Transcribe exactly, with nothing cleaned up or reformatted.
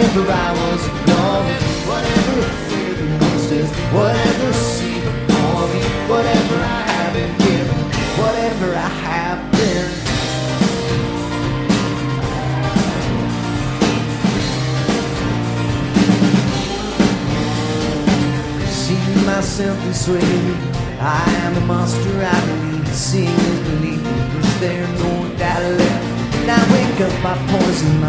whatever I was ignoring, whatever fear the monsters, whatever see before me, whatever I have been given, whatever I have been. See myself this way, I am a monster, I believe. Seeing is believing, is there no doubt left? And I wake up, I poison my